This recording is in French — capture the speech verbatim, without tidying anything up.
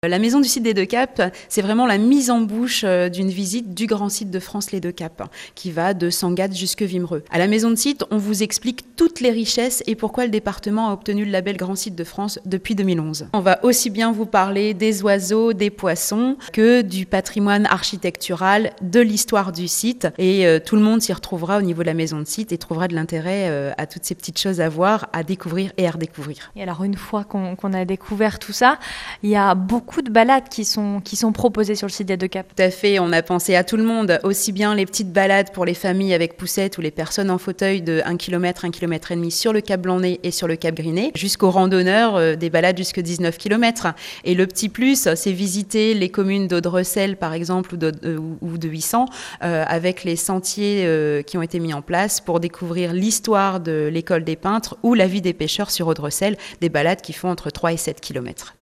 La maison du site des Deux Caps, c'est vraiment la mise en bouche d'une visite du grand site de France, les Deux Caps, qui va de Sangatte jusque Wimereux. À la maison de site, on vous explique toutes les richesses et pourquoi le département a obtenu le label Grand Site de France depuis deux mille onze. On va aussi bien vous parler des oiseaux, des poissons, que du patrimoine architectural, de l'histoire du site. Et euh, tout le monde s'y retrouvera au niveau de la maison de site et trouvera de l'intérêt euh, à toutes ces petites choses à voir, à découvrir et à redécouvrir. Et alors, une fois qu'on, qu'on a découvert tout ça, il y a beaucoup de balades qui sont, qui sont proposées sur le site des Deux Caps. Tout à fait, on a pensé à tout le monde, aussi bien les petites balades pour les familles avec poussette ou les personnes en fauteuil de un kilomètre, un kilomètre et demi sur le Cap Blanc-Nez et sur le Cap Griné, jusqu'aux randonneurs, euh, des balades jusqu'à dix-neuf kilomètres. Et le petit plus, c'est visiter les communes d'Audrecel, par exemple, ou de, euh, ou de Huissan, euh, avec les sentiers euh, qui ont été mis en place pour découvrir l'histoire de l'école des peintres ou la vie des pêcheurs sur Audrecel, des balades qui font entre trois et sept kilomètres.